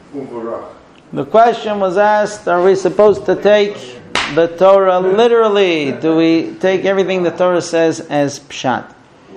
The question was asked, are we supposed to take the Torah literally? Do we take everything the Torah says as pshat?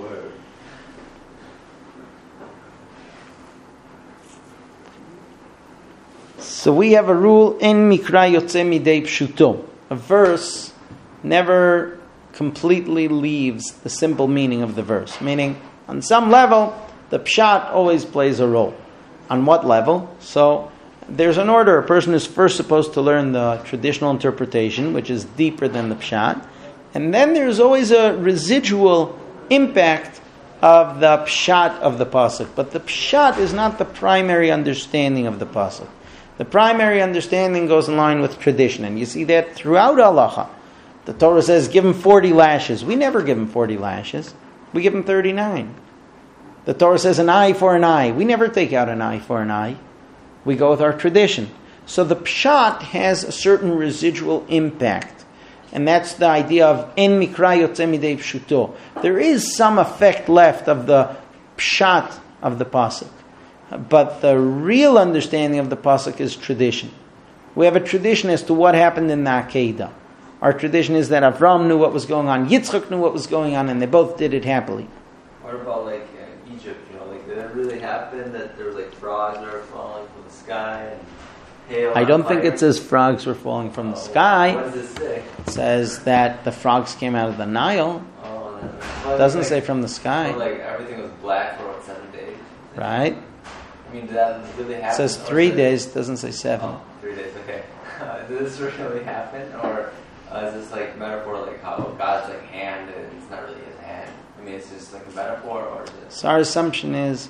So we have a rule in Mikra Yotze Midei Pshuto. A verse never completely leaves the simple meaning of the verse. Meaning, on some level, the pshat always plays a role. On what level? So, there's an order. A person is first supposed to learn the traditional interpretation, which is deeper than the pshat. And then there's always a residual impact of the pshat of the pasuk. But the pshat is not the primary understanding of the pasuk. The primary understanding goes in line with tradition. And you see that throughout halacha. The Torah says, give him 40 lashes. We never give him 40 lashes. We give him 39. The Torah says an eye for an eye. We never take out an eye for an eye. We go with our tradition. So the pshat has a certain residual impact. And that's the idea of en mikra yotze midei pshuto. There is some effect left of the pshat of the pasuk. But the real understanding of the pasuk is tradition. We have a tradition as to what happened in the Akedah. Our tradition is that Avram knew what was going on, Yitzchak knew what was going on, and they both did it happily. What about Egypt? Did it really happen that there was frogs that were falling from the sky and hail? I don't think it says frogs were falling from the sky. What does it say? It says that the frogs came out of the Nile. It doesn't say from the sky. Everything was black for 7 days. Right. Did that really happen? It says 3 days, it doesn't say 7. Oh, 3 days, okay. Did this really happen? Or is this metaphor how God's hand and it's not really his hand? It's just a metaphor, or is it? So our assumption is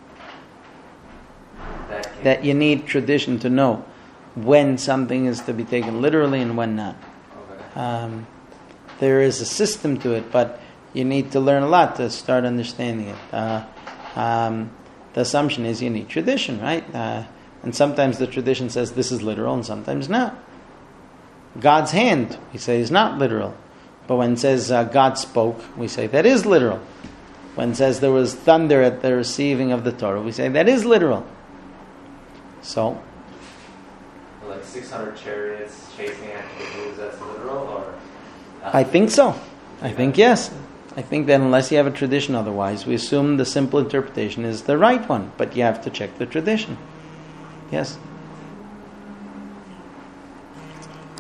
that you need tradition to know when something is to be taken literally and when not. Okay. There is a system to it, but you need to learn a lot to start understanding it. The assumption is you need tradition, right? And sometimes the tradition says this is literal and sometimes not. God's hand, we say, is not literal. But when it says God spoke, we say that is literal. When it says there was thunder at the receiving of the Torah, we say that is literal. So, 600 chariots chasing after the Jews, that's literal? Or I think so. I think yes. I think that unless you have a tradition otherwise, we assume the simple interpretation is the right one. But you have to check the tradition. Yes?